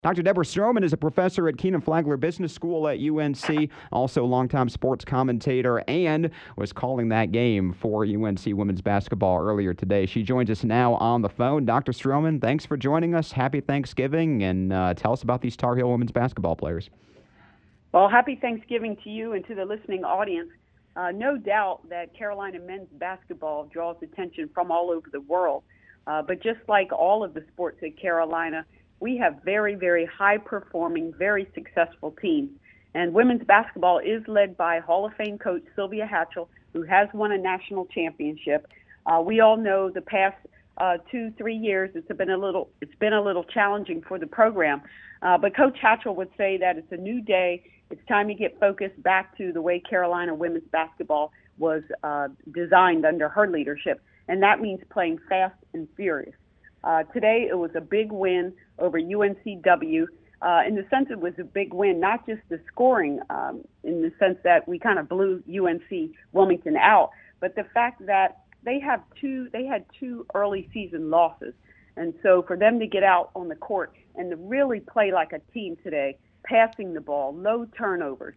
Dr. Deborah Stroman is a professor at Keenan Flagler Business School at UNC, also longtime sports commentator, and was calling that game for UNC women's basketball earlier today. She joins us now on the phone. Dr. Stroman, thanks for joining us. Happy Thanksgiving, and tell us about these Tar Heel women's basketball players. Well, happy Thanksgiving to you and to the listening audience. No doubt that Carolina men's basketball draws attention from all over the world. But just like all of the sports at Carolina, we have very, very high-performing, very successful teams. And women's basketball is led by Hall of Fame coach Sylvia Hatchell, who has won a national championship. We all know the past 2-3 years it's been a little challenging for the program. But Coach Hatchell would say that it's a new day. It's time to get focused back to the way Carolina women's basketball was designed under her leadership, and that means playing fast and furious. Today it was a big win over UNCW. In the sense it was a big win, not just the scoring, in the sense that we kind of blew UNC Wilmington out, but the fact that they had two early season losses. And so for them to get out on the court and to really play like a team today, passing the ball, low turnovers,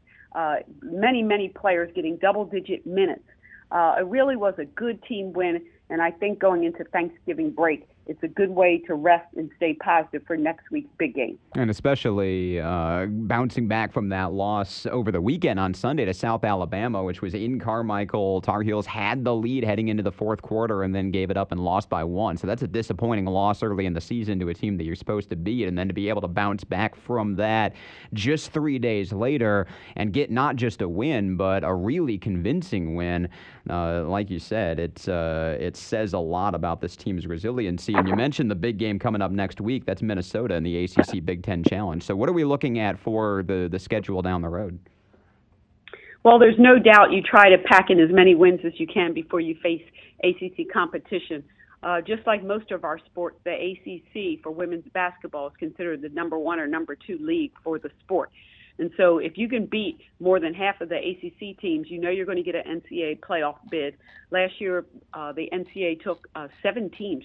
many players getting double-digit minutes, it really was a good team win. And I think going into Thanksgiving break, it's a good way to rest and stay positive for next week's big game. And especially bouncing back from that loss over the weekend on Sunday to South Alabama, which was in Carmichael. Tar Heels had the lead heading into the fourth quarter and then gave it up and lost by 1. So that's a disappointing loss early in the season to a team that you're supposed to beat. And then to be able to bounce back from that just 3 days later and get not just a win, but a really convincing win. Like you said, it says a lot about this team's resiliency. And you mentioned the big game coming up next week. That's Minnesota in the ACC Big Ten Challenge. So what are we looking at for the schedule down the road? Well, there's no doubt you try to pack in as many wins as you can before you face ACC competition. Just like most of our sports, the ACC for women's basketball is considered the number 1 or number 2 league for the sport. And so if you can beat more than half of the ACC teams, you know you're going to get an NCAA playoff bid. Last year, the NCAA took 7 teams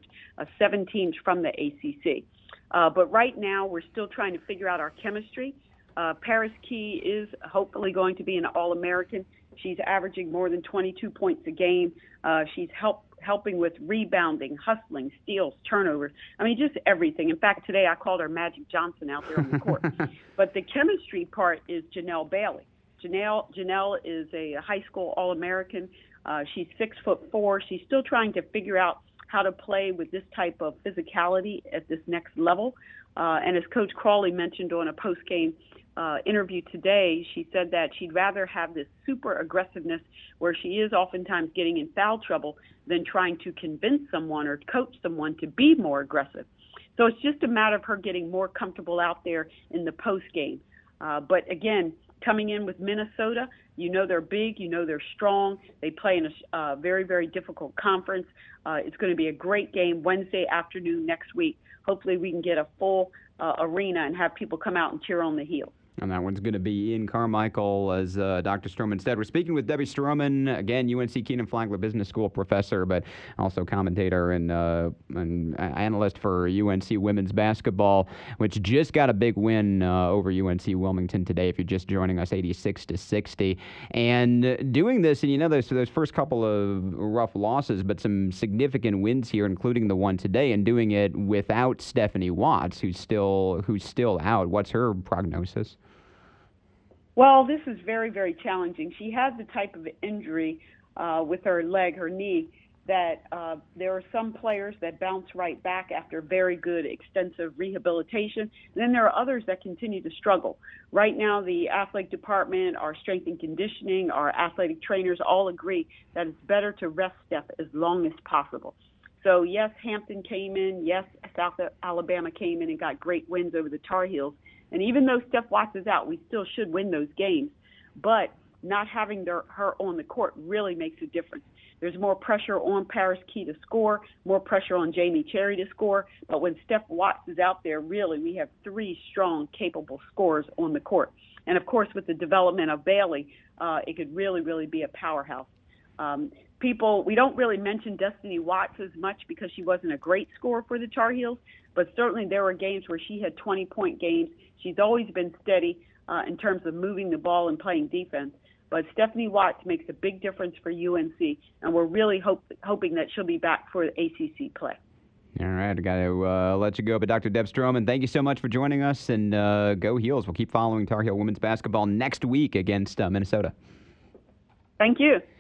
from the ACC. But right now, we're still trying to figure out our chemistry. Paris Key is hopefully going to be an All-American. She's averaging more than 22 points a game. She's helping with rebounding, hustling, steals, turnovers. I mean, just everything. In fact, today I called her Magic Johnson out there on the court. But the chemistry part is Janelle Bailey. Janelle is a high school All-American. She's 6'4". She's still trying to figure out how to play with this type of physicality at this next level. And as Coach Crawley mentioned on a post-game interview today, she said that she'd rather have this super aggressiveness where she is oftentimes getting in foul trouble than trying to convince someone or coach someone to be more aggressive. So it's just a matter of her getting more comfortable out there in the post game. But again, coming in with Minnesota, you know they're big, you know they're strong. They play in a very, very difficult conference. It's going to be a great game Wednesday afternoon next week. Hopefully we can get a full arena and have people come out and cheer on the Heels. And that one's going to be in Carmichael, as Dr. Stroman said. We're speaking with Debbie Stroman, again, UNC Keenan Flagler Business School professor, but also commentator and analyst for UNC women's basketball, which just got a big win over UNC Wilmington today, if you're just joining us, 86-60. And doing this, and you know, those first couple of rough losses, but some significant wins here, including the one today, and doing it without Stephanie Watts, who's still out. What's her prognosis? Well, this is very, very challenging. She has the type of injury with her leg, her knee, that there are some players that bounce right back after very good, extensive rehabilitation. And then there are others that continue to struggle. Right now, the athletic department, our strength and conditioning, our athletic trainers all agree that it's better to rest Steph as long as possible. So, yes, Hampton came in. Yes, South Alabama came in and got great wins over the Tar Heels. And even though Steph Watts is out, we still should win those games. But not having her on the court really makes a difference. There's more pressure on Paris Key to score, more pressure on Jamie Cherry to score. But when Steph Watts is out there, really, we have 3 strong, capable scorers on the court. And, of course, with the development of Bailey, it could really, really be a powerhouse. we don't really mention Destiny Watts as much because she wasn't a great scorer for the Tar Heels, but certainly there were games where she had 20-point games. She's always been steady in terms of moving the ball and playing defense. But Stephanie Watts makes a big difference for UNC, and we're really hoping that she'll be back for the ACC play. All right, I got to let you go. But Dr. Deb Stroman, thank you so much for joining us, and go Heels. We'll keep following Tar Heel women's basketball next week against Minnesota. Thank you.